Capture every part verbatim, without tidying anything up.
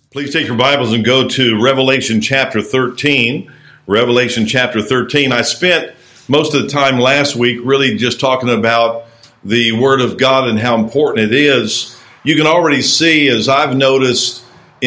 Please take your Bibles and go to Revelation chapter thirteen. Revelation chapter thirteen. I spent most of the time last week really just talking about the Word of God and how important it is. You can already see, as I've noticed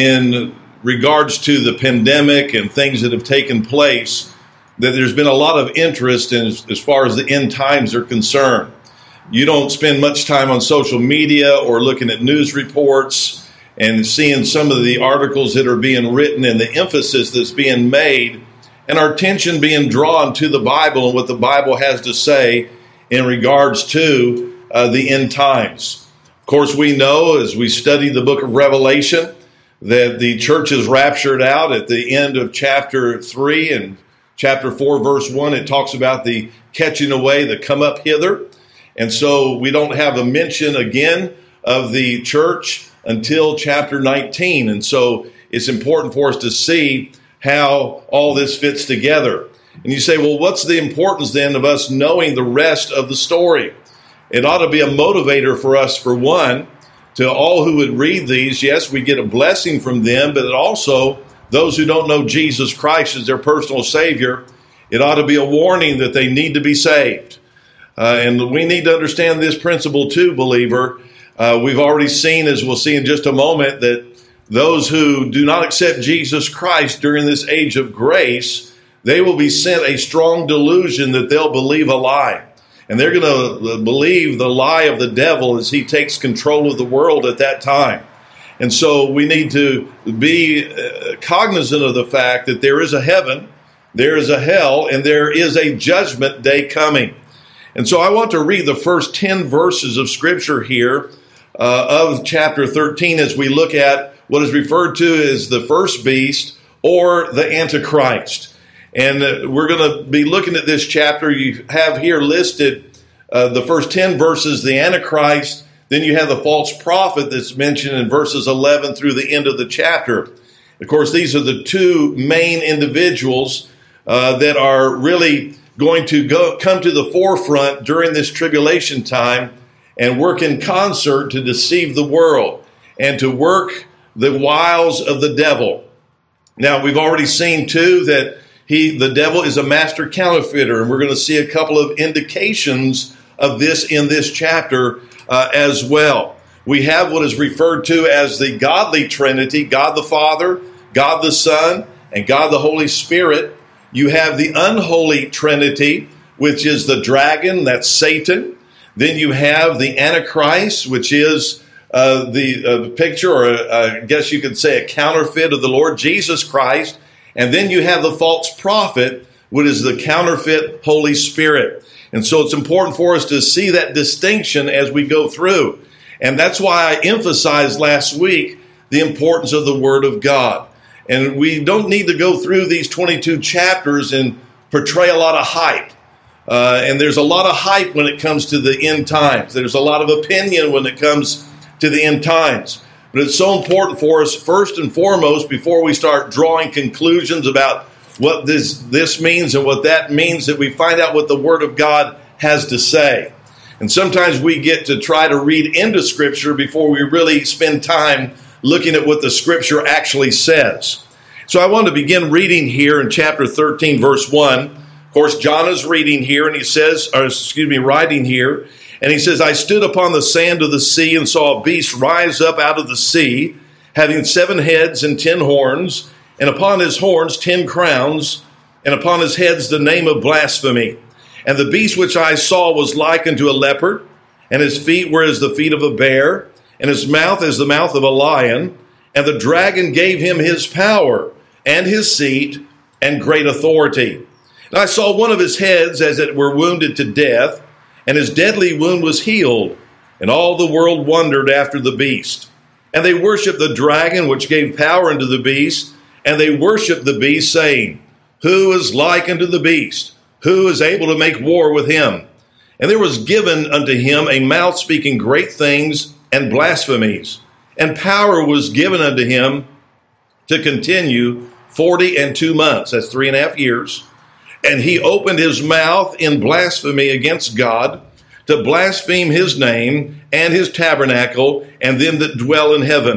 in regards to the pandemic and things that have taken place, that there's been a lot of interest in as far as the end times are concerned. You don't spend much time on social media or looking at news reports and seeing some of the articles that are being written and the emphasis that's being made and our attention being drawn to the Bible and what the Bible has to say in regards to uh, the end times. Of course, we know as we study the book of Revelation that the church is raptured out at the end of chapter three and chapter four, verse one. It talks about the catching away, the come up hither. And so we don't have a mention again of the church until chapter nineteen. And so it's important for us to see how all this fits together. And you say, well, what's the importance then of us knowing the rest of the story? It ought to be a motivator for us, for one, to all who would read these. Yes, we get a blessing from them, but it also, those who don't know Jesus Christ as their personal Savior, it ought to be a warning that they need to be saved. Uh, and we need to understand this principle too, believer. Uh, we've already seen, as we'll see in just a moment, that those who do not accept Jesus Christ during this age of grace, they will be sent a strong delusion that they'll believe a lie. And they're going to believe the lie of the devil as he takes control of the world at that time. And so we need to be cognizant of the fact that there is a heaven, there is a hell, and there is a judgment day coming. And so I want to read the first ten verses of Scripture here uh, of chapter thirteen as we look at what is referred to as the first beast or the Antichrist. And uh, we're going to be looking at this chapter. You have here listed uh, the first ten verses, the Antichrist. Then you have the false prophet that's mentioned in verses eleven through the end of the chapter. Of course, these are the two main individuals uh, that are really going to go come to the forefront during this tribulation time and work in concert to deceive the world and to work the wiles of the devil. Now, we've already seen, too, that he, the devil is a master counterfeiter, and we're going to see a couple of indications of this in this chapter uh, as well. We have what is referred to as the godly Trinity, God the Father, God the Son, and God the Holy Spirit. You have the unholy Trinity, which is the dragon, that's Satan. Then you have the Antichrist, which is uh, the uh, picture, or uh, I guess you could say a counterfeit of the Lord Jesus Christ. And then you have the false prophet, which is the counterfeit Holy Spirit. And so it's important for us to see that distinction as we go through. And that's why I emphasized last week the importance of the Word of God. And we don't need to go through these twenty-two chapters and portray a lot of hype. Uh, and there's a lot of hype when it comes to the end times. There's a lot of opinion when it comes to the end times. But it's so important for us, first and foremost, before we start drawing conclusions about what this, this means and what that means, that we find out what the Word of God has to say. And sometimes we get to try to read into Scripture before we really spend time looking at what the Scripture actually says. So I want to begin reading here in chapter thirteen, verse one. Of course, John is reading here, and he says, or excuse me, writing here, and he says, I stood upon the sand of the sea and saw a beast rise up out of the sea, having seven heads and ten horns, and upon his horns ten crowns, and upon his heads the name of blasphemy. And the beast which I saw was like unto a leopard, and his feet were as the feet of a bear, and his mouth as the mouth of a lion. And the dragon gave him his power, and his seat, and great authority. And I saw one of his heads as it were wounded to death, and his deadly wound was healed. And all the world wondered after the beast. And they worshipped the dragon which gave power unto the beast, and they worshipped the beast, saying, Who is like unto the beast? Who is able to make war with him? And there was given unto him a mouth speaking great things and blasphemies. And power was given unto him to continue forty and two months. That's three and a half years. And he opened his mouth in blasphemy against God, to blaspheme his name and his tabernacle and them that dwell in heaven.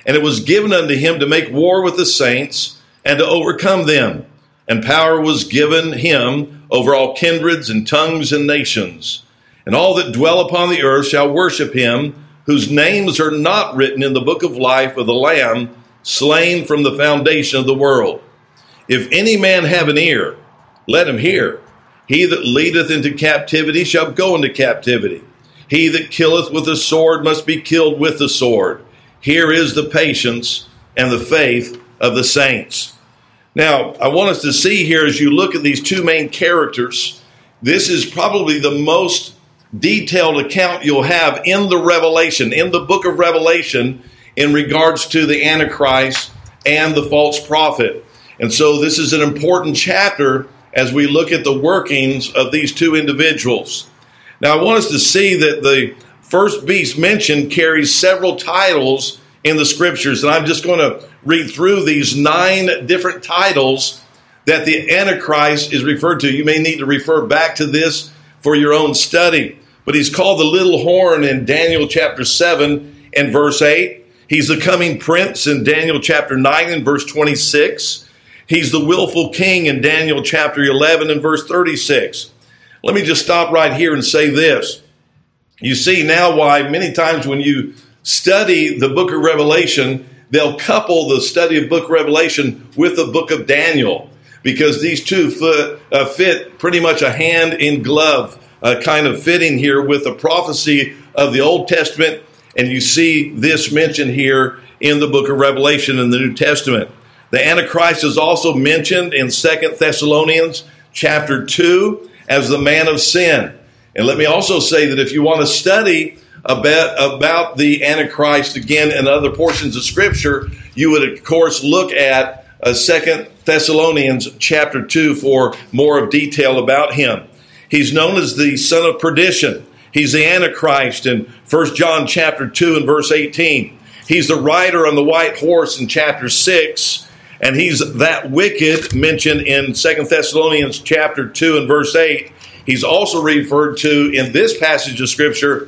And it was given unto him to make war with the saints and to overcome them. And power was given him over all kindreds and tongues and nations. And all that dwell upon the earth shall worship him, whose names are not written in the book of life of the Lamb, slain from the foundation of the world. If any man have an ear, let him hear. He that leadeth into captivity shall go into captivity. He that killeth with the sword must be killed with the sword. Here is the patience and the faith of the saints. Now, I want us to see here as you look at these two main characters, this is probably the most detailed account you'll have in the Revelation, in the book of Revelation, in regards to the Antichrist and the false prophet. And so this is an important chapter as we look at the workings of these two individuals. Now, I want us to see that the first beast mentioned carries several titles in the scriptures, and I'm just going to read through these nine different titles that the Antichrist is referred to. You may need to refer back to this for your own study. But he's called the little horn in Daniel chapter seven and verse eight. He's the coming prince in Daniel chapter nine and verse twenty-six. He's the willful king in Daniel chapter eleven and verse thirty-six. Let me just stop right here and say this. You see now why many times when you study the book of Revelation, they'll couple the study of book of Revelation with the book of Daniel, because these two fit, uh, fit pretty much a hand in glove uh, kind of fitting here with the prophecy of the Old Testament. And you see this mentioned here in the book of Revelation in the New Testament. The Antichrist is also mentioned in Second Thessalonians chapter two as the man of sin. And let me also say that if you want to study a bit about the Antichrist again in other portions of Scripture, you would of course look at uh, Second Thessalonians chapter two for more of detail about him. He's known as the son of perdition. He's the Antichrist in First John chapter two and verse eighteen. He's the rider on the white horse in chapter six. And he's that wicked mentioned in Second Thessalonians chapter two and verse eight. He's also referred to in this passage of Scripture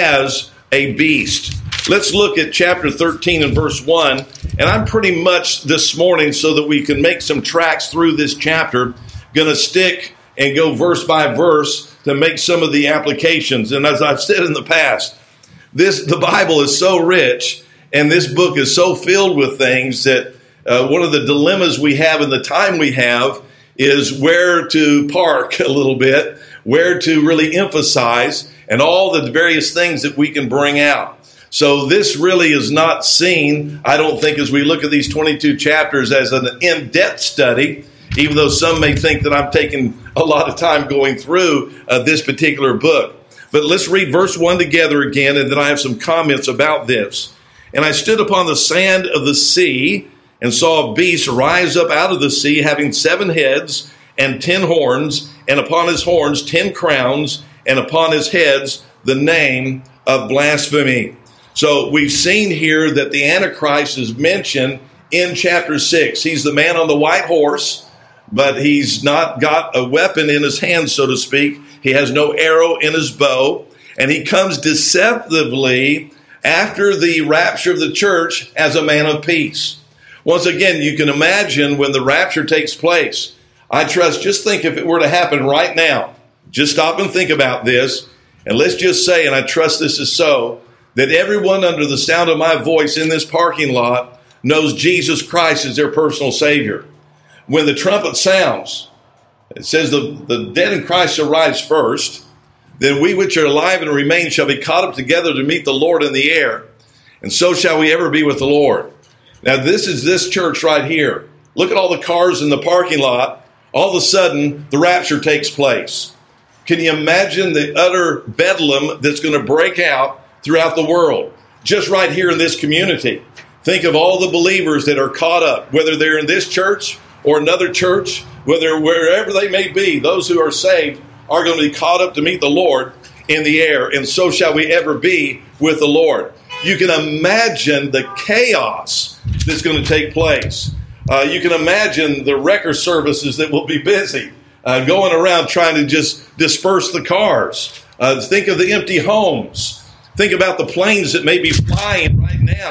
as a beast. Let's look at chapter thirteen and verse one. And I'm pretty much this morning, so that we can make some tracks through this chapter, going to stick and go verse by verse to make some of the applications. And as I've said in the past, this the Bible is so rich and this book is so filled with things that uh, one of the dilemmas we have in the time we have is where to park a little bit, where to really emphasize, and all the various things that we can bring out. So this really is not seen, I don't think, as we look at these twenty-two chapters as an in-depth study, even though some may think that I'm taking a lot of time going through uh, this particular book. But let's read verse one together again, and then I have some comments about this. And I stood upon the sand of the sea and saw a beast rise up out of the sea, having seven heads and ten horns, and upon his horns ten crowns, and upon his heads the name of blasphemy. So we've seen here that the Antichrist is mentioned in chapter six. He's the man on the white horse, but he's not got a weapon in his hand, so to speak. He has no arrow in his bow, and he comes deceptively after the rapture of the church as a man of peace. Once again, you can imagine when the rapture takes place. I trust, just think if it were to happen right now, just stop and think about this, and let's just say, and I trust this is so, that everyone under the sound of my voice in this parking lot knows Jesus Christ is their personal Savior. When the trumpet sounds, it says the, the dead in Christ shall rise first, then we which are alive and remain shall be caught up together to meet the Lord in the air, and so shall we ever be with the Lord. Now this is this church right here. Look at all the cars in the parking lot. All of a sudden, the rapture takes place. Can you imagine the utter bedlam that's going to break out throughout the world? Just right here in this community. Think of all the believers that are caught up, whether they're in this church or another church, whether wherever they may be, those who are saved are going to be caught up to meet the Lord in the air, and so shall we ever be with the Lord. You can imagine the chaos that's going to take place. Uh, you can imagine the wrecker services that will be busy uh, going around trying to just disperse the cars. Uh, think of the empty homes. Think about the planes that may be flying right now.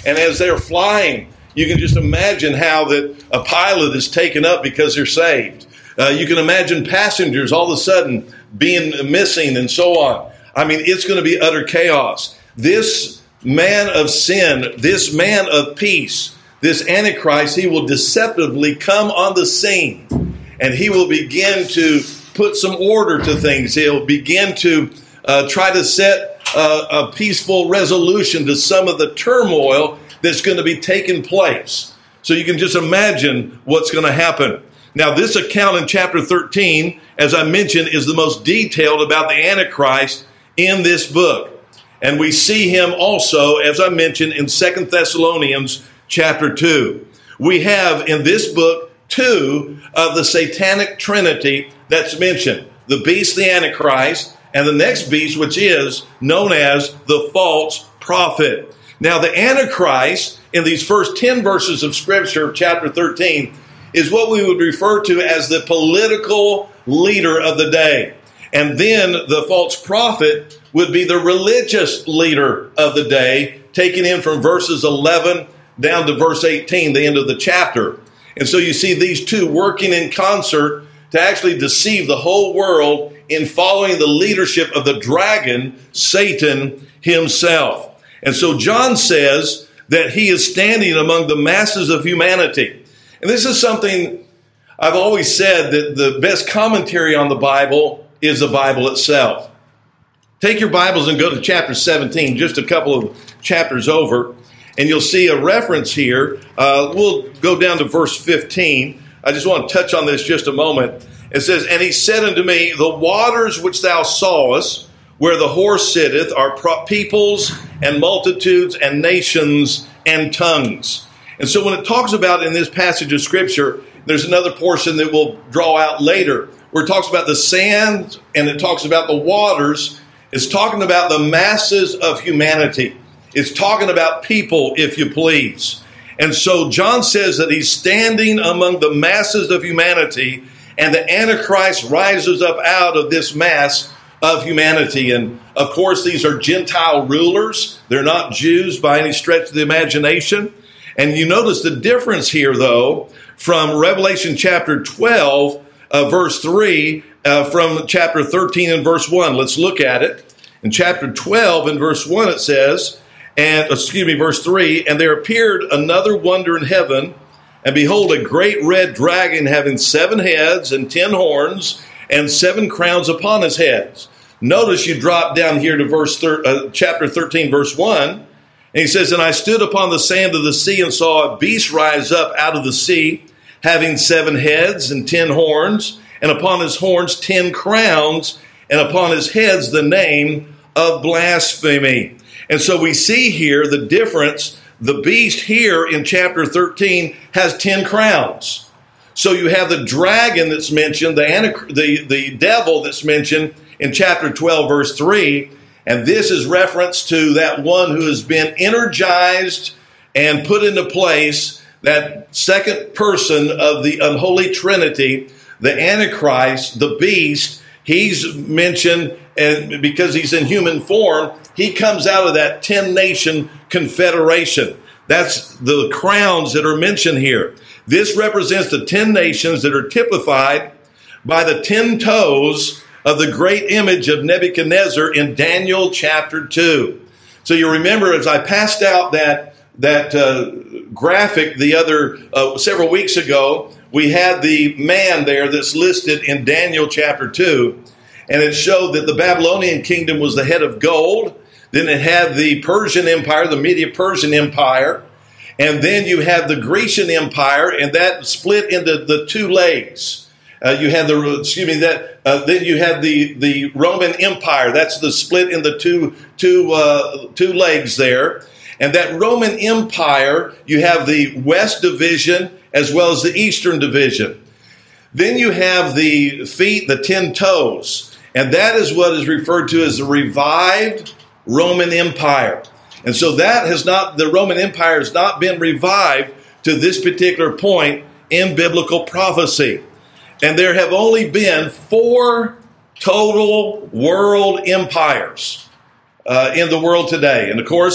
And as they're flying, you can just imagine how that a pilot is taken up because they're saved. Uh, you can imagine passengers all of a sudden being missing and so on. I mean, it's going to be utter chaos. This man of sin, this man of peace, this Antichrist, he will deceptively come on the scene, and he will begin to put some order to things. He'll begin to uh, try to set uh, a peaceful resolution to some of the turmoil that's going to be taking place. So you can just imagine what's going to happen. Now, this account in chapter thirteen, as I mentioned, is the most detailed about the Antichrist in this book. And we see him also, as I mentioned, in Second Thessalonians chapter two. We have in this book two of the satanic trinity that's mentioned. The beast, the Antichrist, and the next beast, which is known as the false prophet. Now, the Antichrist, in these first ten verses of Scripture, chapter thirteen, is what we would refer to as the political leader of the day. And then the false prophet would be the religious leader of the day, taken in from verses eleven down to verse eighteen, the end of the chapter. And so you see these two working in concert to actually deceive the whole world in following the leadership of the dragon, Satan himself. And so John says that he is standing among the masses of humanity. And this is something I've always said, that the best commentary on the Bible is the Bible itself. Take your Bibles and go to chapter seventeen, just a couple of chapters over, and you'll see a reference here. Uh, we'll go down to verse fifteen. I just want to touch on this just a moment. It says, "And he said unto me, the waters which thou sawest, where the horse sitteth, are pro- peoples and multitudes and nations and tongues." And so when it talks about in this passage of Scripture, there's another portion that we'll draw out later, where it talks about the sand and it talks about the waters. It's talking about the masses of humanity. It's talking about people, if you please. And so John says that he's standing among the masses of humanity, and the Antichrist rises up out of this mass of humanity. And of course, these are Gentile rulers. They're not Jews by any stretch of the imagination. And you notice the difference here, though, from Revelation chapter twelve, uh, verse three, uh, from chapter thirteen and verse one. Let's look at it. In chapter twelve and verse one, it says, and excuse me, verse three, "And there appeared another wonder in heaven, and behold, a great red dragon having seven heads and ten horns, and seven crowns upon his heads." Notice you drop down here to verse thir- uh, chapter thirteen, verse one. And he says, "And I stood upon the sand of the sea and saw a beast rise up out of the sea, having seven heads and ten horns, and upon his horns ten crowns, and upon his heads the name of blasphemy." And so we see here the difference. The beast here in chapter thirteen has ten crowns. So you have the dragon that's mentioned, the, antic- the, the devil that's mentioned in chapter twelve, verse three. And this is reference to that one who has been energized and put into place, that second person of the unholy trinity, the Antichrist, the beast. He's mentioned, and because he's in human form, he comes out of that ten-nation confederation. That's the crowns that are mentioned here. This represents the ten nations that are typified by the ten toes of the great image of Nebuchadnezzar in Daniel chapter two. So you remember, as I passed out that that uh, graphic the other uh, several weeks ago, we had the man there that's listed in Daniel chapter two, and it showed that the Babylonian kingdom was the head of gold. Then it had the Persian Empire, the Medo-Persian Empire, and then you have the Grecian Empire, and that split into the two legs. Uh, you had the excuse me that uh, then you had the the Roman Empire. That's the split in the two two uh, two legs there. And that Roman Empire, you have the West Division as well as the Eastern Division. Then you have the feet, the ten toes, and that is what is referred to as the revived Roman Empire. And so that has not the Roman Empire has not been revived to this particular point in biblical prophecy. And there have only been four total world empires uh, in the world today. And of course,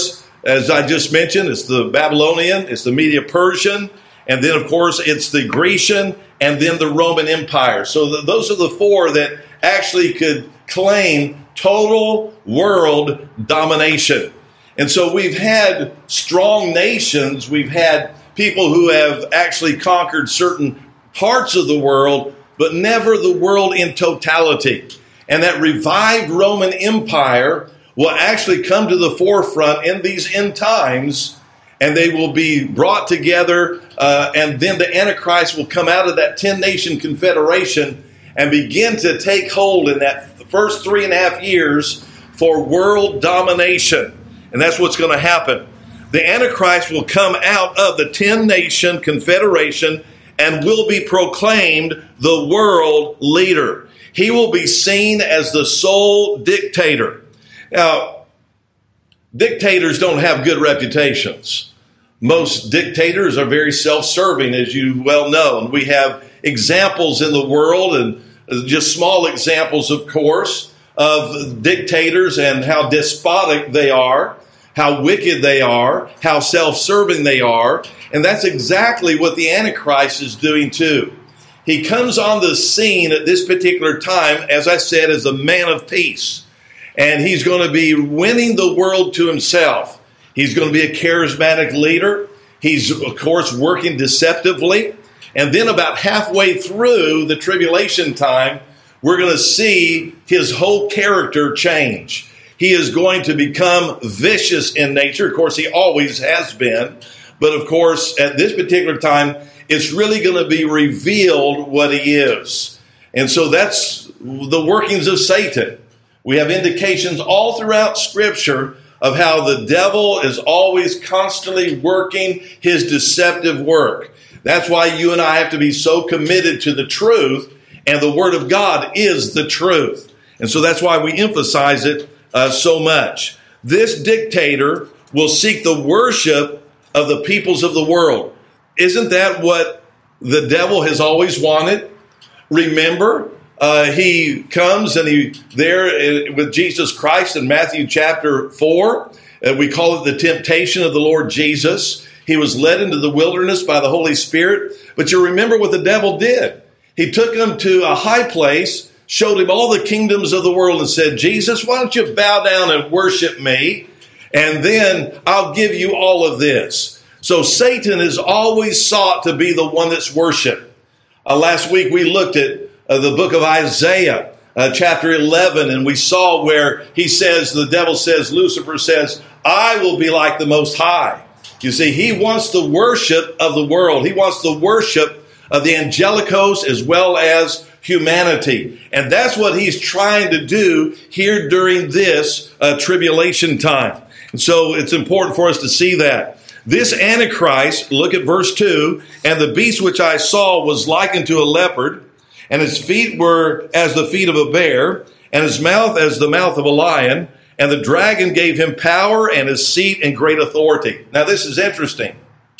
as I just mentioned, it's the Babylonian, it's the Medo-Persian, and then, of course, it's the Grecian, and then the Roman Empire. So the, those are the four that actually could claim total world domination. And so we've had strong nations, we've had people who have actually conquered certain parts of the world, but never the world in totality. And that revived Roman Empire will actually come to the forefront in these end times, and they will be brought together, uh, and then the Antichrist will come out of that ten-nation confederation and begin to take hold in that first three and a half years for world domination. And that's what's going to happen. The Antichrist will come out of the ten-nation confederation and will be proclaimed the world leader. He will be seen as the sole dictator. Now, dictators don't have good reputations. Most dictators are very self-serving, as you well know. And we have examples in the world, and just small examples, of course, of dictators and how despotic they are, how wicked they are, how self-serving they are. And that's exactly what the Antichrist is doing too. He comes on the scene at this particular time, as I said, as a man of peace. And he's going to be winning the world to himself. He's going to be a charismatic leader. He's, of course, working deceptively. And then about halfway through the tribulation time, we're going to see his whole character change. He is going to become vicious in nature. Of course, he always has been. But of course, at this particular time, it's really going to be revealed what he is. And so that's the workings of Satan. We have indications all throughout Scripture of how the devil is always constantly working his deceptive work. That's why you and I have to be so committed to the truth, and the Word of God is the truth. And so that's why we emphasize it uh, so much. This dictator will seek the worship of the peoples of the world. Isn't that what the devil has always wanted? Remember, uh, he comes and he there with Jesus Christ in Matthew chapter four. Uh, we call it the temptation of the Lord Jesus. He was led into the wilderness by the Holy Spirit. But you remember what the devil did. He took him to a high place, showed him all the kingdoms of the world, and said, Jesus, why don't you bow down and worship me? And then I'll give you all of this. So Satan has always sought to be the one that's worshiped. Uh, last week we looked at uh, the book of Isaiah, uh, chapter eleven, and we saw where he says, the devil says, Lucifer says, I will be like the Most High. You see, he wants the worship of the world. He wants the worship of the angelicos as well as humanity. And that's what he's trying to do here during this uh, tribulation time. And so it's important for us to see that. This Antichrist, look at verse two, and the beast which I saw was likened to a leopard, and his feet were as the feet of a bear, and his mouth as the mouth of a lion, and the dragon gave him power and his seat and great authority. Now this is interesting.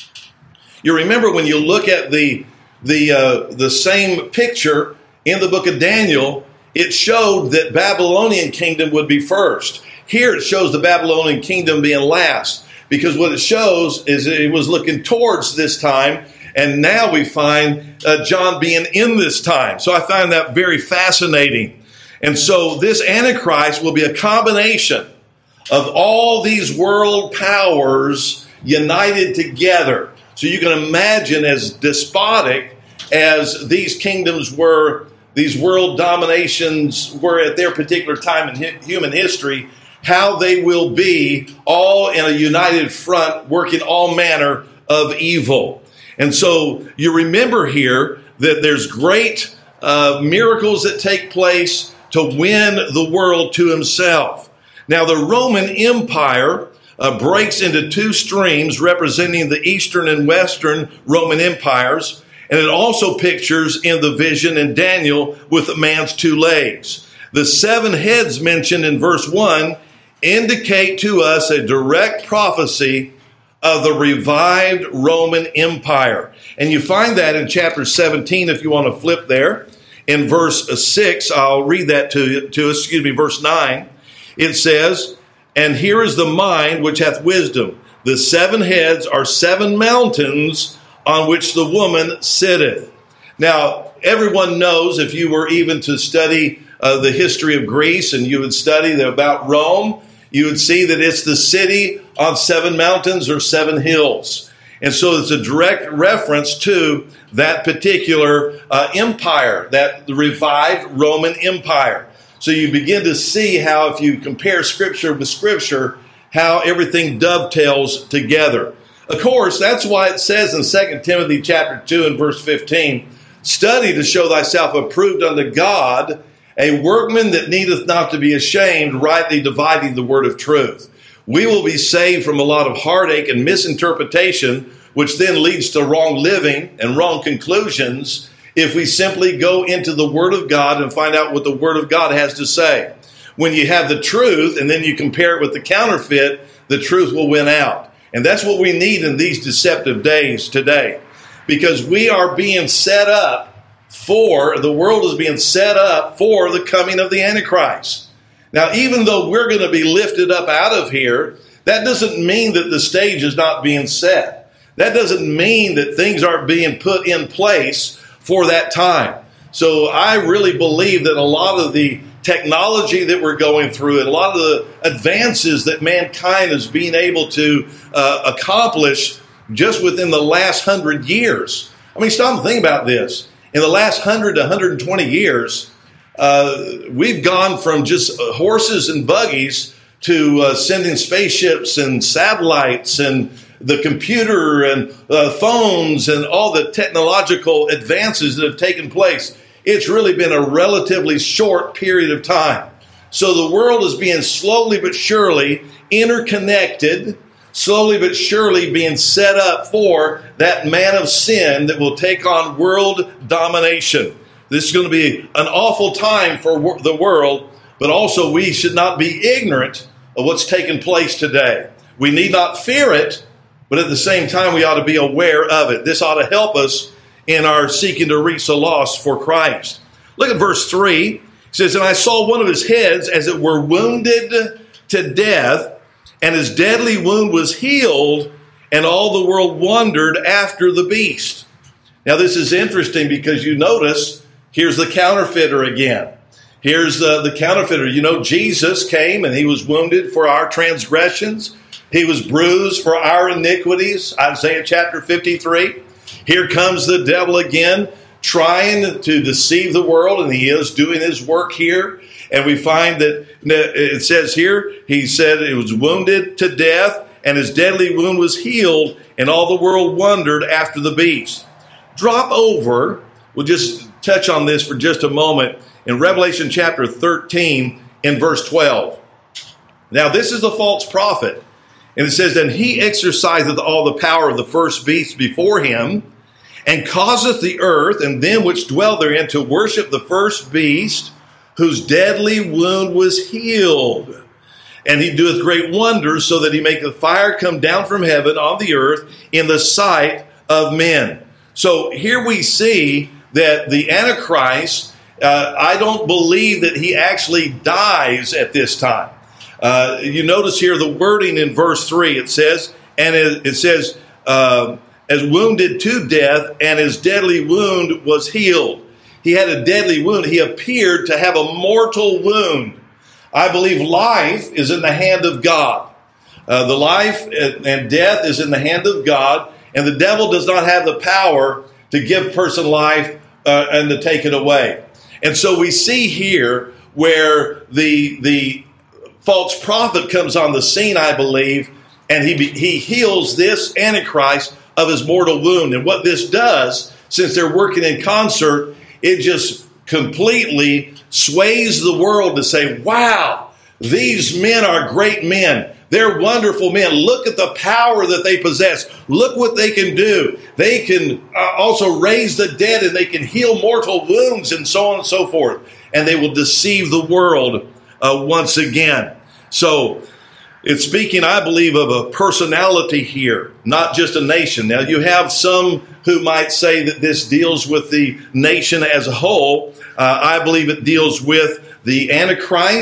You remember when you look at the, the, uh, the same picture in the book of Daniel, it showed that Babylonian kingdom would be first. Here it shows the Babylonian kingdom being last, because what it shows is it was looking towards this time, and now we find uh, John being in this time. So I find that very fascinating. And so this Antichrist will be a combination of all these world powers united together. So you can imagine, as despotic as these kingdoms were, these world dominations were at their particular time in human history, how they will be all in a united front, working all manner of evil. And so you remember here that there's great uh, miracles that take place to win the world to himself. Now, the Roman Empire uh, breaks into two streams representing the Eastern and Western Roman empires. And it also pictures in the vision in Daniel with the man's two legs. The seven heads mentioned in verse one indicate to us a direct prophecy of the revived Roman Empire. And you find that in chapter seventeen, if you want to flip there. In verse six, I'll read that to, to us, excuse me, verse nine. It says, and here is the mind which hath wisdom. The seven heads are seven mountains on which the woman sitteth. Now, everyone knows, if you were even to study uh, the history of Greece and you would study the, about Rome, you would see that it's the city on seven mountains or seven hills. And so it's a direct reference to that particular uh, empire, that revived Roman Empire. So you begin to see how, if you compare Scripture with Scripture, how everything dovetails together. Of course, that's why it says in Second Timothy chapter two and verse fifteen, study to show thyself approved unto God, a workman that needeth not to be ashamed, rightly dividing the word of truth. We will be saved from a lot of heartache and misinterpretation, which then leads to wrong living and wrong conclusions, if we simply go into the Word of God and find out what the Word of God has to say. When you have the truth and then you compare it with the counterfeit, the truth will win out. And that's what we need in these deceptive days today. Because we are being set up for, the world is being set up for the coming of the Antichrist. Now, even though we're going to be lifted up out of here, that doesn't mean that the stage is not being set. That doesn't mean that things aren't being put in place for that time. So I really believe that a lot of the technology that we're going through and a lot of the advances that mankind is being able to uh, accomplish just within the last hundred years. I mean, stop and think about this. In the last hundred to one hundred twenty years, uh, we've gone from just horses and buggies to uh, sending spaceships and satellites and the computer and uh, phones and all the technological advances that have taken place. It's really been a relatively short period of time. So the world is being slowly but surely interconnected, slowly but surely being set up for that man of sin that will take on world domination. This is going to be an awful time for wor- the world, but also we should not be ignorant of what's taking place today. We need not fear it, but at the same time, we ought to be aware of it. This ought to help us in our seeking to reach the lost for Christ. Look at verse three. It says, and I saw one of his heads as it were wounded to death, and his deadly wound was healed, and all the world wondered after the beast. Now, this is interesting because you notice, here's the counterfeiter again. Here's uh, the counterfeiter. You know, Jesus came and he was wounded for our transgressions. He was bruised for our iniquities, Isaiah chapter fifty-three. Here comes the devil again, trying to deceive the world, and he is doing his work here. And we find that it says here, he said it was wounded to death, and his deadly wound was healed, and all the world wondered after the beast. Drop over, we'll just touch on this for just a moment, in Revelation chapter thirteen, in verse twelve. Now, this is the false prophet. And it says, and he exerciseth all the power of the first beast before him, and causeth the earth and them which dwell therein to worship the first beast, whose deadly wound was healed. And he doeth great wonders, so that he maketh fire come down from heaven on the earth in the sight of men. So here we see that the Antichrist, uh, I don't believe that he actually dies at this time. Uh, you notice here the wording in verse three. It says, and it, it says, uh, as wounded to death, and his deadly wound was healed. He had a deadly wound. He appeared to have a mortal wound. I believe life is in the hand of God. Uh, the life and death is in the hand of God, and the devil does not have the power to give a person life uh, and to take it away. And so we see here where the the false prophet comes on the scene, I believe, and he he heals this Antichrist of his mortal wound. And what this does, since they're working in concert, it just completely sways the world to say, wow, these men are great men. They're wonderful men. Look at the power that they possess. Look what they can do. They can uh, also raise the dead, and they can heal mortal wounds, and so on and so forth. And they will deceive the world uh, once again. So it's speaking, I believe, of a personality here, not just a nation. Now, you have some who might say that this deals with the nation as a whole. Uh, I believe it deals with the Antichrist,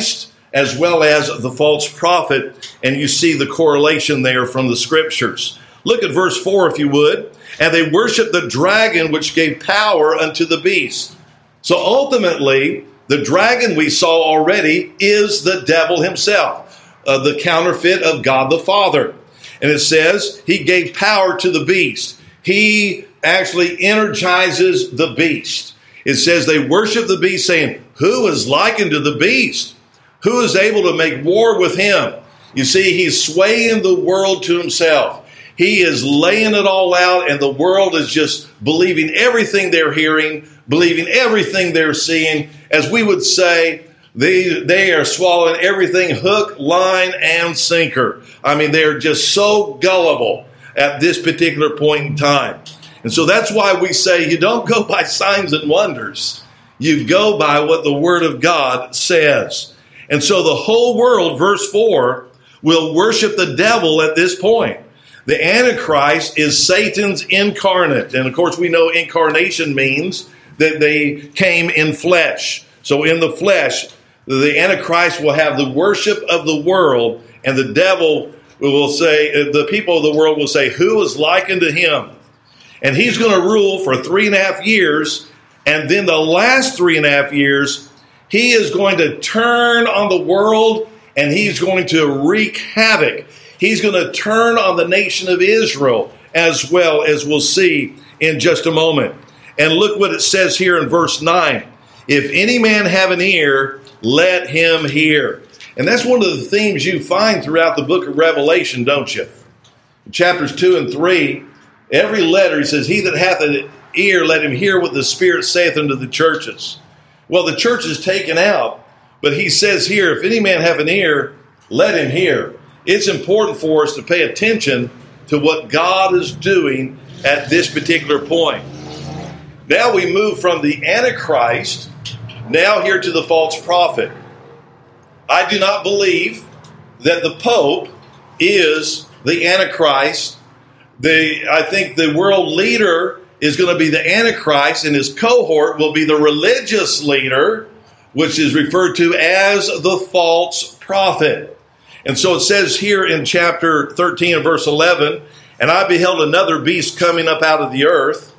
as well as the false prophet. And you see the correlation there from the scriptures. Look at verse four, if you would. And they worship the dragon, which gave power unto the beast. So ultimately, the dragon we saw already is the devil himself, uh, the counterfeit of God the Father. And it says he gave power to the beast. He actually energizes the beast. It says they worship the beast, saying, who is likened to the beast? Who is able to make war with him? You see, he's swaying the world to himself. He is laying it all out, and the world is just believing everything they're hearing, believing everything they're seeing. As we would say, they, they are swallowing everything hook, line, and sinker. I mean, they're just so gullible at this particular point in time. And so that's why we say you don't go by signs and wonders. You go by what the Word of God says. And so the whole world, verse four, will worship the devil at this point. The Antichrist is Satan's incarnate. And of course, we know incarnation means that they came in flesh. So in the flesh, the Antichrist will have the worship of the world, and the devil will say, the people of the world will say, who is likened to him? And he's going to rule for three and a half years. And then the last three and a half years, he is going to turn on the world, and he's going to wreak havoc. He's going to turn on the nation of Israel, as well, as we'll see in just a moment. And look what it says here in verse nine. If any man have an ear, let him hear. And that's one of the themes you find throughout the book of Revelation, don't you? In chapters two and three, every letter, he says, he that hath an ear, let him hear what the Spirit saith unto the churches. Well, the church is taken out, but he says here, if any man have an ear, let him hear. It's important for us to pay attention to what God is doing at this particular point. Now we move from the Antichrist, now here to the false prophet. I do not believe that the Pope is the Antichrist. The, I think the world leader is going to be the Antichrist, and his cohort will be the religious leader, which is referred to as the false prophet. And so it says here in chapter thirteen and verse eleven, and I beheld another beast coming up out of the earth,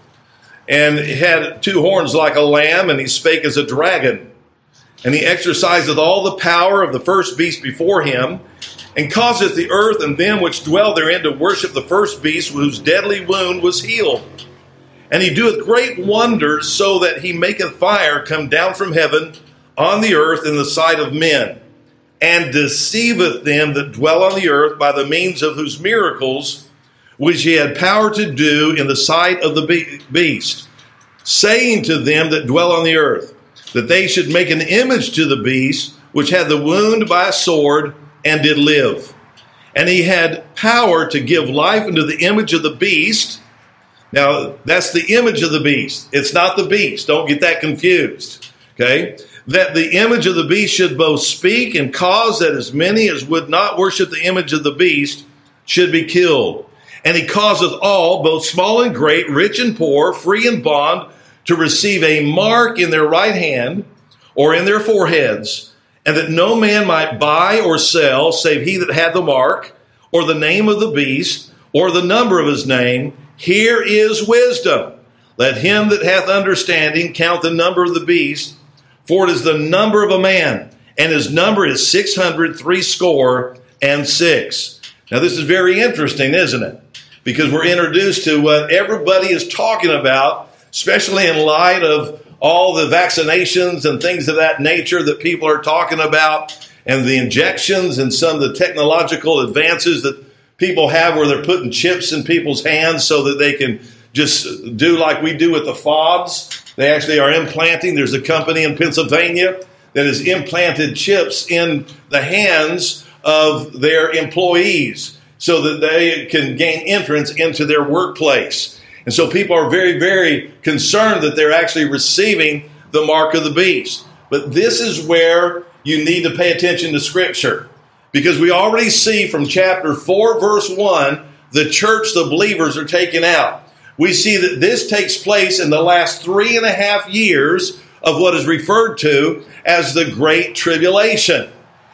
and he had two horns like a lamb, and he spake as a dragon. And he exerciseth all the power of the first beast before him, and causeth the earth and them which dwell therein to worship the first beast, whose deadly wound was healed. And he doeth great wonders, so that he maketh fire come down from heaven on the earth in the sight of men, and deceiveth them that dwell on the earth by the means of whose miracles which he had power to do in the sight of the beast, saying to them that dwell on the earth, that they should make an image to the beast, which had the wound by a sword, and did live. And he had power to give life unto the image of the beast. Now, that's the image of the beast. It's not the beast. Don't get that confused. Okay? That the image of the beast should both speak, and cause that as many as would not worship the image of the beast should be killed. And he causeth all, both small and great, rich and poor, free and bond, to receive a mark in their right hand or in their foreheads, and that no man might buy or sell, save he that had the mark, or the name of the beast, or the number of his name. Here is wisdom. Let him that hath understanding count the number of the beast, for it is the number of a man, and his number is six hundred three score and six. Now this is very interesting, isn't it? Because we're introduced to what everybody is talking about, especially in light of all the vaccinations and things of that nature that people are talking about, and the injections and some of the technological advances that people have where they're putting chips in people's hands so that they can just do like we do with the fobs. They actually are implanting. There's a company in Pennsylvania that has implanted chips in the hands of their employees so that they can gain entrance into their workplace. And so people are very, very concerned that they're actually receiving the mark of the beast. But this is where you need to pay attention to Scripture. Because we already see from chapter four, verse one, the church, the believers, are taken out. We see that this takes place in the last three and a half years of what is referred to as the Great Tribulation.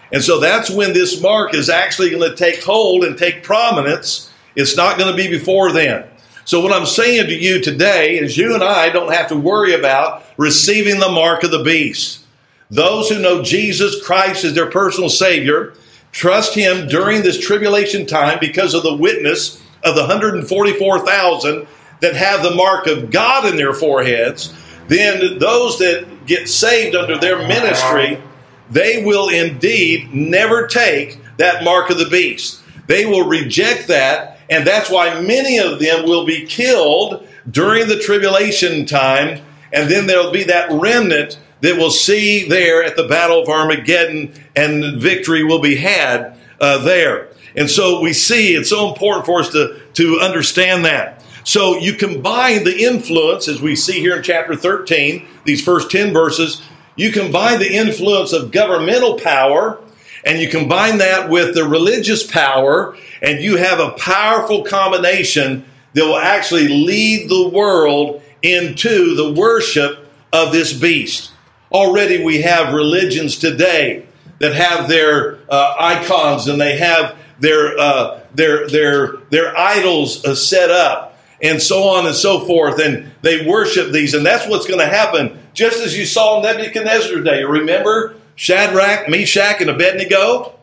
And so that's when this mark is actually going to take hold and take prominence. It's not going to be before then. So what I'm saying to you today is you and I don't have to worry about receiving the mark of the beast. Those who know Jesus Christ as their personal Savior, trust Him during this tribulation time because of the witness of the one hundred forty-four thousand that have the mark of God in their foreheads. Then those that get saved under their ministry, they will indeed never take that mark of the beast. They will reject that, and that's why many of them will be killed during the tribulation time, and then there'll be that remnant that we'll see there at the Battle of Armageddon, and victory will be had uh, there. And so we see it's so important for us to, to understand that. So you combine the influence, as we see here in chapter thirteen, these first ten verses, you combine the influence of governmental power, and you combine that with the religious power, and you have a powerful combination that will actually lead the world into the worship of this beast. Already we have religions today that have their uh, icons, and they have their uh, their their their idols uh, set up, and so on and so forth, and they worship these, and that's what's going to happen. Just as you saw Nebuchadnezzar's day, remember Shadrach, Meshach, and Abednego?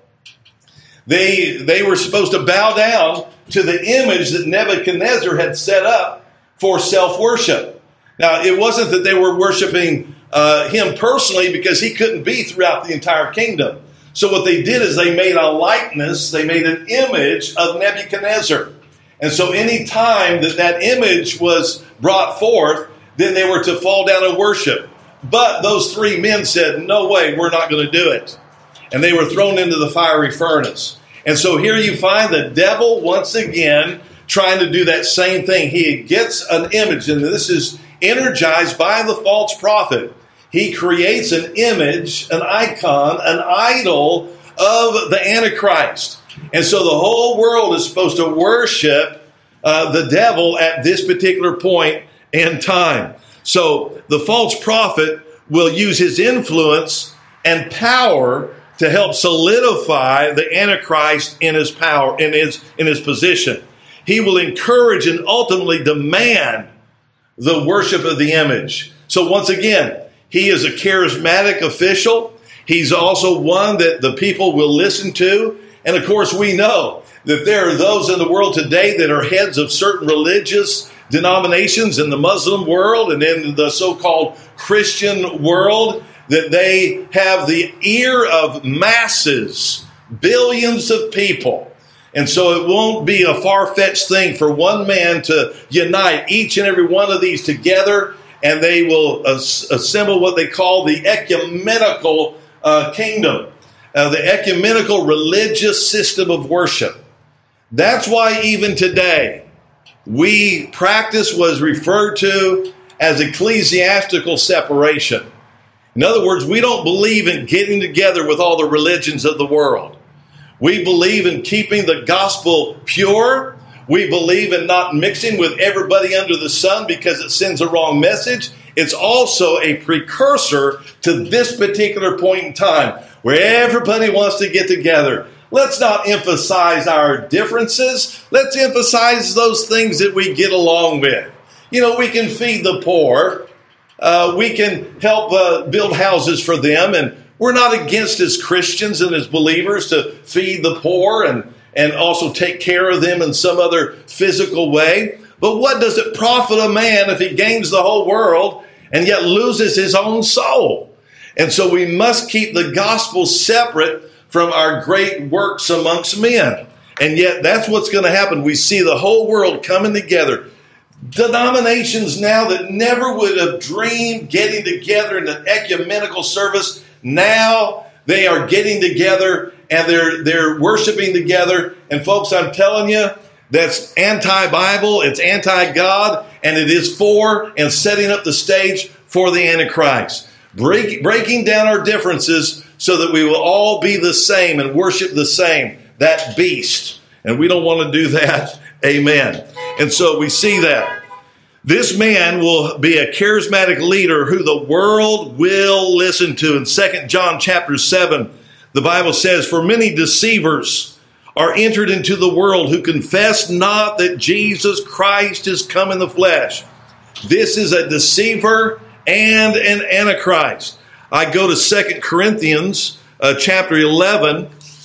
They they were supposed to bow down to the image that Nebuchadnezzar had set up for self-worship. Now, it wasn't that they were worshiping uh, him personally, because he couldn't be throughout the entire kingdom. So what they did is they made a likeness, they made an image of Nebuchadnezzar. And so any time that that image was brought forth, then they were to fall down and worship. But those three men said, no way, we're not going to do it. And they were thrown into the fiery furnace. And so here you find the devil once again trying to do that same thing. He gets an image, and this is energized by the false prophet. He creates an image, an icon, an idol of the Antichrist. And so the whole world is supposed to worship uh, the devil at this particular point in time. So the false prophet will use his influence and power to help solidify the Antichrist in his power, in his, in his position. He will encourage and ultimately demand the worship of the image. So once again, he is a charismatic official. He's also one that the people will listen to. And of course, we know that there are those in the world today that are heads of certain religious denominations in the Muslim world and in the so-called Christian world, that they have the ear of masses, billions of people. And so it won't be a far-fetched thing for one man to unite each and every one of these together, and they will as- assemble what they call the ecumenical uh, kingdom, uh, the ecumenical religious system of worship. That's why even today we practice what is referred to as ecclesiastical separation. In other words, we don't believe in getting together with all the religions of the world. We believe in keeping the gospel pure. We believe in not mixing with everybody under the sun because it sends a wrong message. It's also a precursor to this particular point in time where everybody wants to get together. Let's not emphasize our differences. Let's emphasize those things that we get along with. You know, we can feed the poor. Uh, we can help uh, build houses for them. And we're not against, as Christians and as believers, to feed the poor and, and also take care of them in some other physical way. But what does it profit a man if he gains the whole world and yet loses his own soul? And so we must keep the gospel separate from our great works amongst men. And yet that's what's going to happen. We see the whole world coming together. Denominations now that never would have dreamed getting together in an ecumenical service, now they are getting together and they're they're worshiping together. And folks, I'm telling you, that's anti-Bible, it's anti-God, and it is for and setting up the stage for the Antichrist. Break, breaking down our differences so that we will all be the same and worship the same, that beast. And we don't want to do that. Amen. And so we see that. This man will be a charismatic leader who the world will listen to. In Second John chapter seven, The Bible says, for many deceivers are entered into the world who confess not that Jesus Christ is come in the flesh. This is a deceiver and an antichrist. I go to Second Corinthians uh, chapter eleven.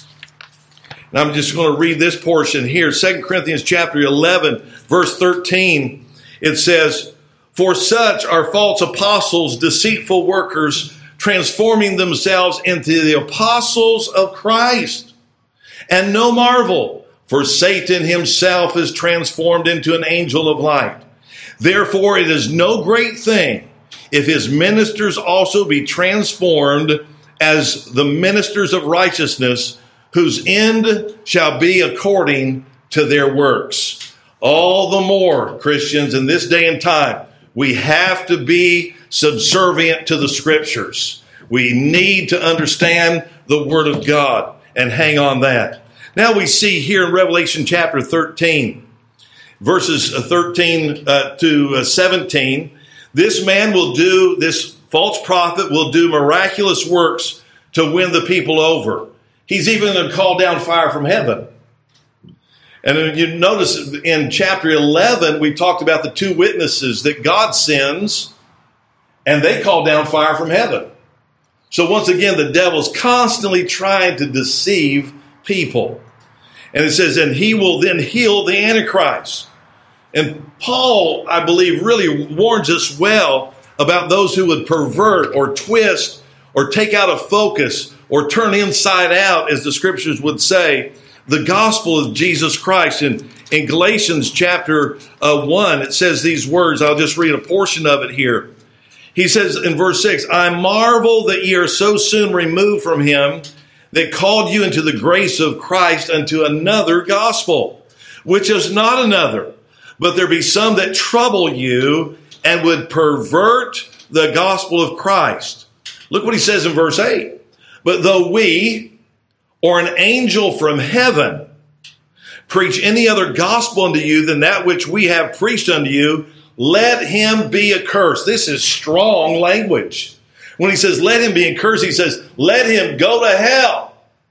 And I'm just going to read this portion here. Second Corinthians chapter eleven, verse thirteen. It says, for such are false apostles, deceitful workers, transforming themselves into the apostles of Christ. And no marvel, for Satan himself is transformed into an angel of light. Therefore, it is no great thing if his ministers also be transformed as the ministers of righteousness, whose end shall be according to their works. All the more, Christians, in this day and time, we have to be subservient to the Scriptures. We need to understand the Word of God and hang on that. Now we see here in Revelation chapter thirteen, verses thirteen uh, to seventeen, this man will do, this false prophet will do miraculous works to win the people over. He's even going to call down fire from heaven. And you notice in chapter eleven, we talked about the two witnesses that God sends, and they call down fire from heaven. So once again, the devil's constantly trying to deceive people. And it says, and he will then heal the Antichrist. And Paul, I believe, really warns us well about those who would pervert or twist or take out of focus or turn inside out, as the Scriptures would say, the gospel of Jesus Christ. In, in Galatians chapter uh, one, it says these words. I'll just read a portion of it here. He says in verse six, I marvel that ye are so soon removed from him that called you into the grace of Christ unto another gospel, which is not another, but there be some that trouble you and would pervert the gospel of Christ. Look what he says in verse eight. But though we, or an angel from heaven, preach any other gospel unto you than that which we have preached unto you, let him be accursed. This is strong language. When he says, let him be accursed, he says, let him go to hell.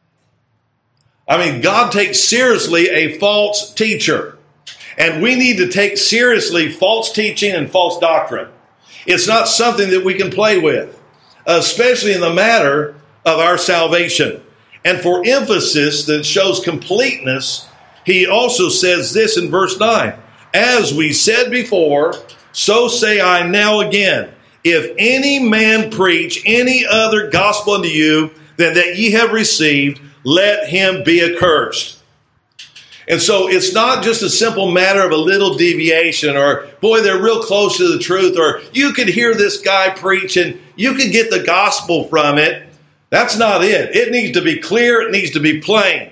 I mean, God takes seriously a false teacher. And we need to take seriously false teaching and false doctrine. It's not something that we can play with, especially in the matter of our salvation. And for emphasis that shows completeness, he also says this in verse nine. As we said before, so say I now again, if any man preach any other gospel unto you than that ye have received, let him be accursed. And so it's not just a simple matter of a little deviation or, boy, they're real close to the truth, or you could hear this guy preach and you could get the gospel from it. That's not it. It needs to be clear. It needs to be plain.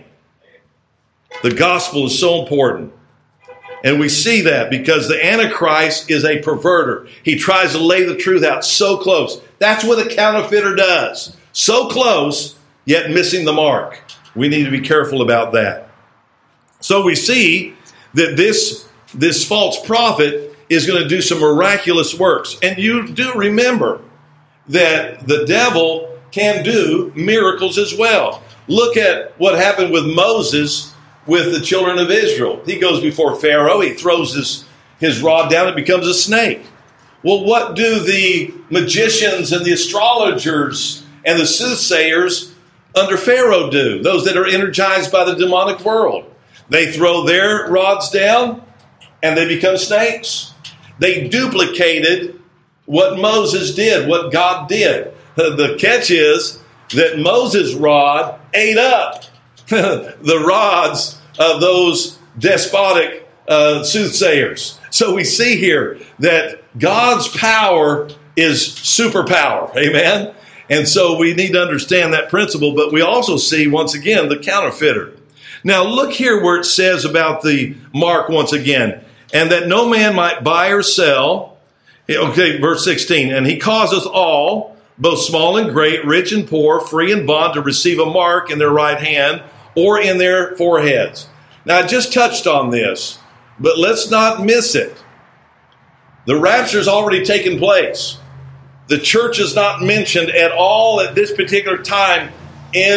The gospel is so important. And we see that because the Antichrist is a perverter. He tries to lay the truth out so close. That's what a counterfeiter does. So close, yet missing the mark. We need to be careful about that. So we see that this, this false prophet is going to do some miraculous works. And you do remember that the devil can do miracles as well. Look at what happened with Moses with the children of Israel. He goes before Pharaoh. He throws his, his rod down. It becomes a snake. Well, what do the magicians and the astrologers and the soothsayers under Pharaoh do? Those that are energized by the demonic world. They throw their rods down and they become snakes. They duplicated what Moses did, what God did. The catch is that Moses' rod ate up the rods of those despotic uh, soothsayers. So we see here that God's power is superpower. Amen? And so we need to understand that principle. But we also see, once again, the counterfeiter. Now look here where it says about the mark once again. And that no man might buy or sell. Okay, verse sixteen. And he causeth all, both small and great, rich and poor, free and bond, to receive a mark in their right hand or in their foreheads. Now, I just touched on this, but let's not miss it. The rapture's already taken place. The church is not mentioned at all at this particular time in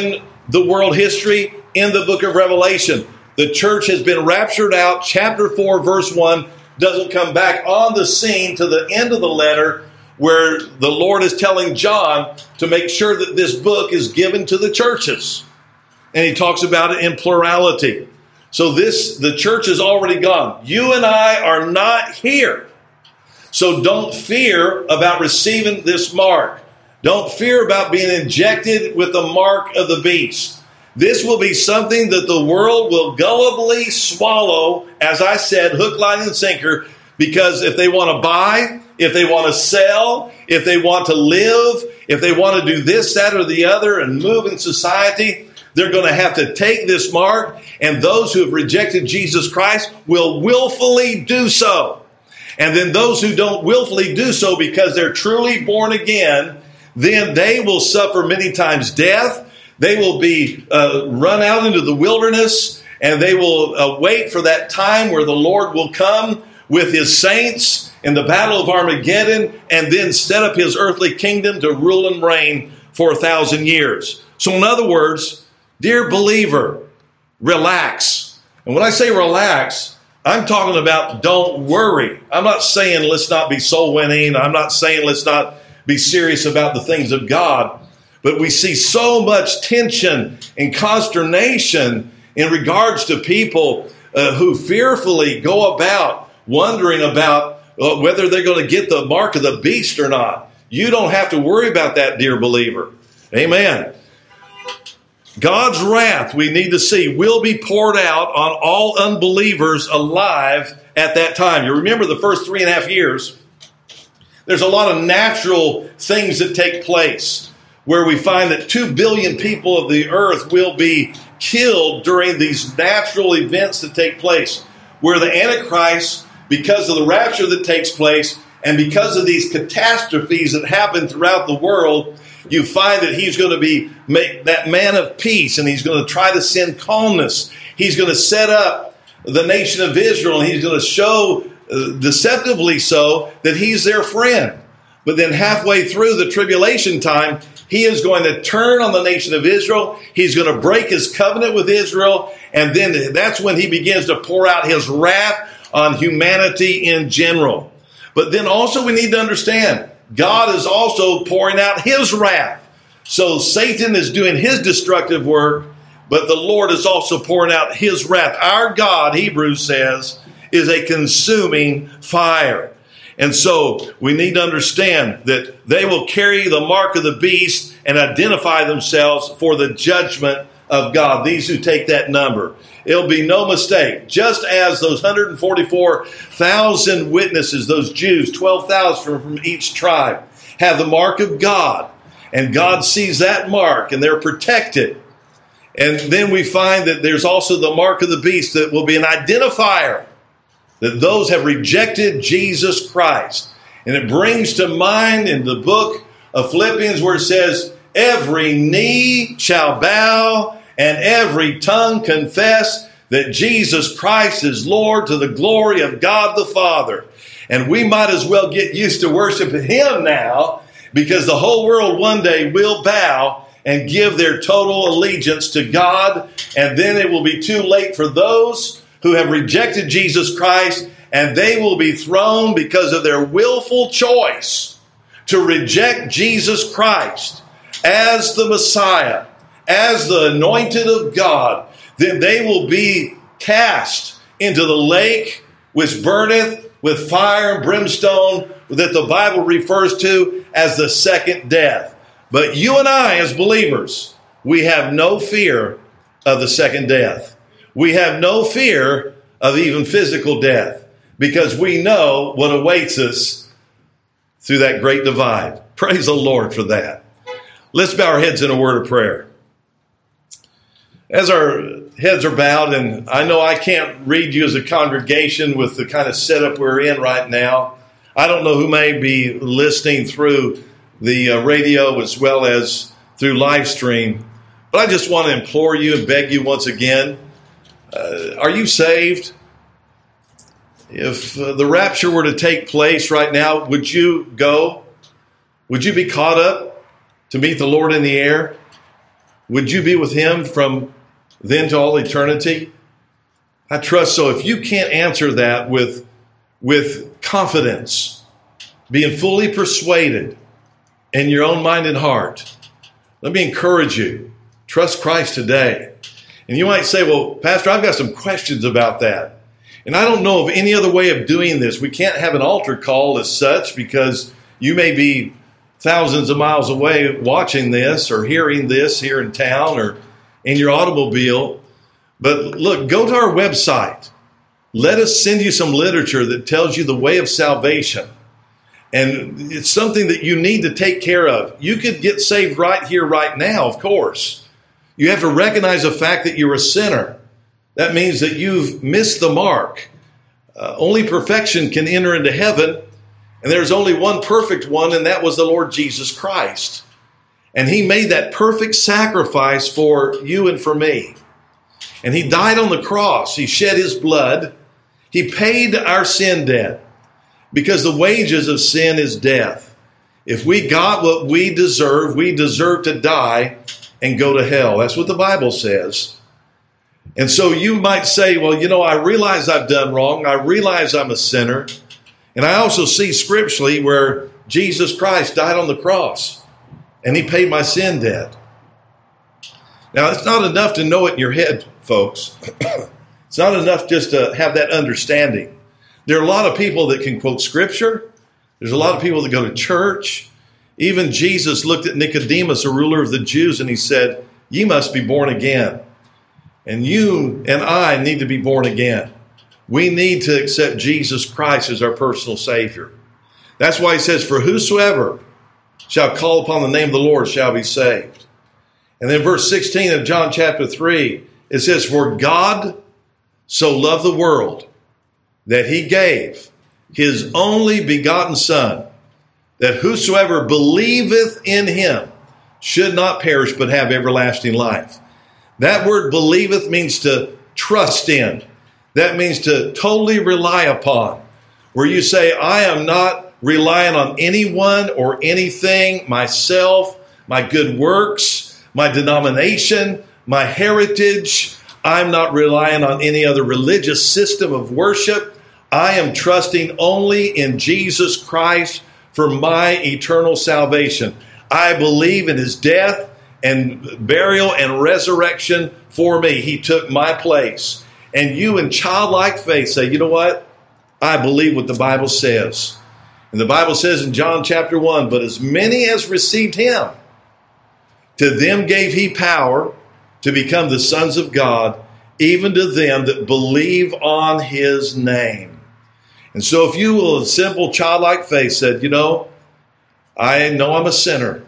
the world history in the book of Revelation. The church has been raptured out. Chapter four, verse one, doesn't come back on the scene to the end of the letter where the Lord is telling John to make sure that this book is given to the churches. And he talks about it in plurality. So this, the church is already gone. You and I are not here. So don't fear about receiving this mark. Don't fear about being injected with the mark of the beast. This will be something that the world will gullibly swallow, as I said, hook, line, and sinker, because if they want to buy, if they want to sell, if they want to live, if they want to do this, that, or the other and move in society, they're going to have to take this mark, and those who have rejected Jesus Christ will willfully do so. And then those who don't willfully do so because they're truly born again, then they will suffer many times death. They will be uh, run out into the wilderness, and they will uh, wait for that time where the Lord will come with his saints in the battle of Armageddon and then set up his earthly kingdom to rule and reign for a thousand years. So in other words, dear believer, relax. And when I say relax, I'm talking about don't worry. I'm not saying let's not be soul winning. I'm not saying let's not be serious about the things of God. But we see so much tension and consternation in regards to people uh, who fearfully go about wondering about uh, whether they're going to get the mark of the beast or not. You don't have to worry about that, dear believer. Amen. God's wrath, we need to see, will be poured out on all unbelievers alive at that time. You remember the first three and a half years, there's a lot of natural things that take place where we find that two billion people of the earth will be killed during these natural events that take place, where the Antichrist, because of the rapture that takes place, and because of these catastrophes that happen throughout the world, you find that he's going to be make that man of peace, and he's going to try to send calmness. He's going to set up the nation of Israel, and he's going to show, uh, deceptively so, that he's their friend. But then halfway through the tribulation time, he is going to turn on the nation of Israel. He's going to break his covenant with Israel. And then that's when he begins to pour out his wrath on humanity in general. But then also we need to understand, God is also pouring out his wrath. So Satan is doing his destructive work, but the Lord is also pouring out his wrath. Our God, Hebrews says, is a consuming fire. And so we need to understand that they will carry the mark of the beast and identify themselves for the judgment of God, these who take that number. It'll be no mistake. Just as those one hundred forty-four thousand witnesses, those Jews, twelve thousand from each tribe, have the mark of God. And God sees that mark and they're protected. And then we find that there's also the mark of the beast that will be an identifier that those have rejected Jesus Christ. And it brings to mind in the book of Philippians where it says, every knee shall bow and every tongue confess that Jesus Christ is Lord to the glory of God the Father. And we might as well get used to worshiping him now, because the whole world one day will bow and give their total allegiance to God. And then it will be too late for those who have rejected Jesus Christ, and they will be thrown because of their willful choice to reject Jesus Christ as the Messiah, as the anointed of God. Then they will be cast into the lake which burneth with fire and brimstone, that the Bible refers to as the second death. But you and I, as believers, we have no fear of the second death. We have no fear of even physical death, because we know what awaits us through that great divide. Praise the Lord for that. Let's bow our heads in a word of prayer. As our heads are bowed, and I know I can't read you as a congregation with the kind of setup we're in right now. I don't know who may be listening through the uh, radio as well as through live stream, but I just want to implore you and beg you once again, uh, are you saved? If uh, the rapture were to take place right now, would you go? Would you be caught up to meet the Lord in the air? would you be with him from then to all eternity? I trust so. If you can't answer that with, with confidence, being fully persuaded in your own mind and heart, let me encourage you. Trust Christ today. And you might say, well, Pastor, I've got some questions about that. And I don't know of any other way of doing this. We can't have an altar call as such because you may be thousands of miles away watching this or hearing this here in town or in your automobile. But look, go to our website. Let us send you some literature that tells you the way of salvation. And it's something that you need to take care of. You could get saved right here, right now, of course. You have to recognize the fact that you're a sinner. That means that you've missed the mark. Uh, only perfection can enter into heaven. And there's only one perfect one, and that was the Lord Jesus Christ. And he made that perfect sacrifice for you and for me. And he died on the cross. He shed his blood. He paid our sin debt because the wages of sin is death. If we got what we deserve, we deserve to die and go to hell. That's what the Bible says. And so you might say, well, you know, I realize I've done wrong. I realize I'm a sinner. And I also see scripturally where Jesus Christ died on the cross and he paid my sin debt. Now, it's not enough to know it in your head, folks. It's not enough just to have that understanding. There are a lot of people that can quote scripture. There's a lot of people that go to church. Even Jesus looked at Nicodemus, a ruler of the Jews, and he said, "Ye must be born again." And you and I need to be born again. We need to accept Jesus Christ as our personal Savior. That's why he says, "For whosoever shall call upon the name of the Lord shall be saved." And then verse sixteen of John chapter three, it says, "For God so loved the world that he gave his only begotten Son, that whosoever believeth in him should not perish but have everlasting life." That word believeth means to trust in. That means to totally rely upon. Where you say, I am not relying on anyone or anything, myself, my good works, my denomination, my heritage. I'm not relying on any other religious system of worship. I am trusting only in Jesus Christ for my eternal salvation. I believe in his death and burial and resurrection for me. He took my place. And you in childlike faith say, you know what? I believe what the Bible says. And the Bible says in John chapter one, "But as many as received him, to them gave he power to become the sons of God, even to them that believe on his name." And so if you will, in simple childlike faith, said, you know, I know I'm a sinner.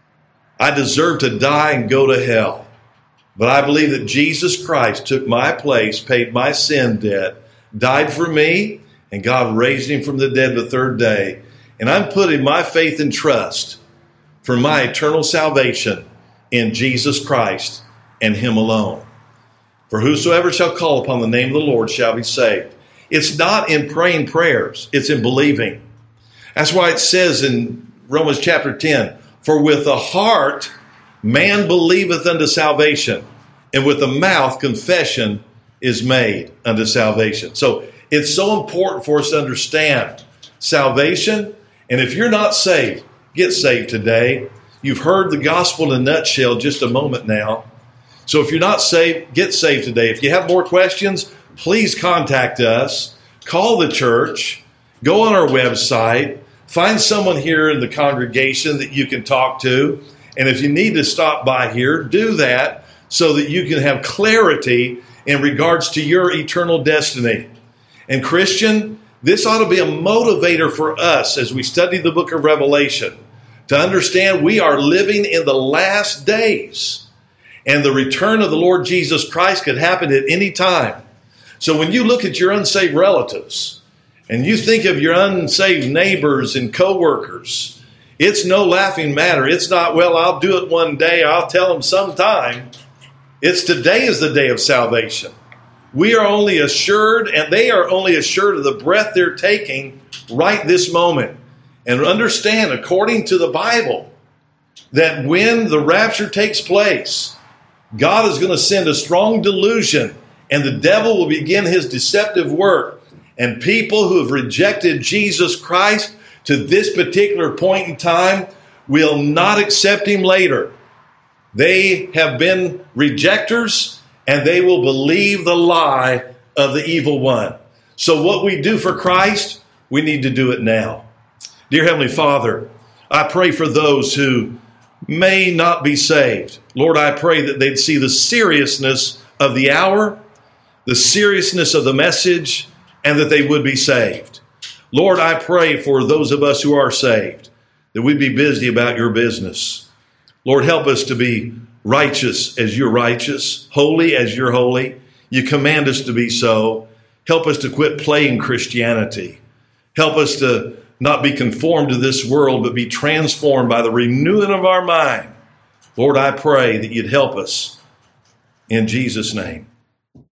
I deserve to die and go to hell. But I believe that Jesus Christ took my place, paid my sin debt, died for me, and God raised him from the dead the third day. And I'm putting my faith and trust for my eternal salvation in Jesus Christ and him alone. For whosoever shall call upon the name of the Lord shall be saved. It's not in praying prayers. It's in believing. That's why it says in Romans chapter ten, "For with the heart man believeth unto salvation, and with the mouth confession is made unto salvation." So it's so important for us to understand salvation. And if you're not saved, get saved today. You've heard the gospel in a nutshell just a moment now. So if you're not saved, get saved today. If you have more questions, please contact us. Call the church. Go on our website. Find someone here in the congregation that you can talk to. And if you need to stop by here, do that so that you can have clarity in regards to your eternal destiny. And Christian, this ought to be a motivator for us as we study the book of Revelation to understand we are living in the last days. And the return of the Lord Jesus Christ could happen at any time. So when you look at your unsaved relatives and you think of your unsaved neighbors and coworkers, it's no laughing matter. It's not, well, I'll do it one day. I'll tell them sometime. It's today is the day of salvation. We are only assured, and they are only assured of the breath they're taking right this moment. And understand, according to the Bible, that when the rapture takes place, God is going to send a strong delusion, and the devil will begin his deceptive work. And people who have rejected Jesus Christ to this particular point in time will not accept him later. They have been rejectors, and they will believe the lie of the evil one. So what we do for Christ, we need to do it now. Dear Heavenly Father, I pray for those who may not be saved. Lord, I pray that they'd see the seriousness of the hour, the seriousness of the message, and that they would be saved. Lord, I pray for those of us who are saved, that we'd be busy about your business. Lord, help us to be righteous as you're righteous, holy as you're holy. You command us to be so. Help us to quit playing Christianity. Help us to not be conformed to this world, but be transformed by the renewing of our mind. Lord, I pray that you'd help us in Jesus' name.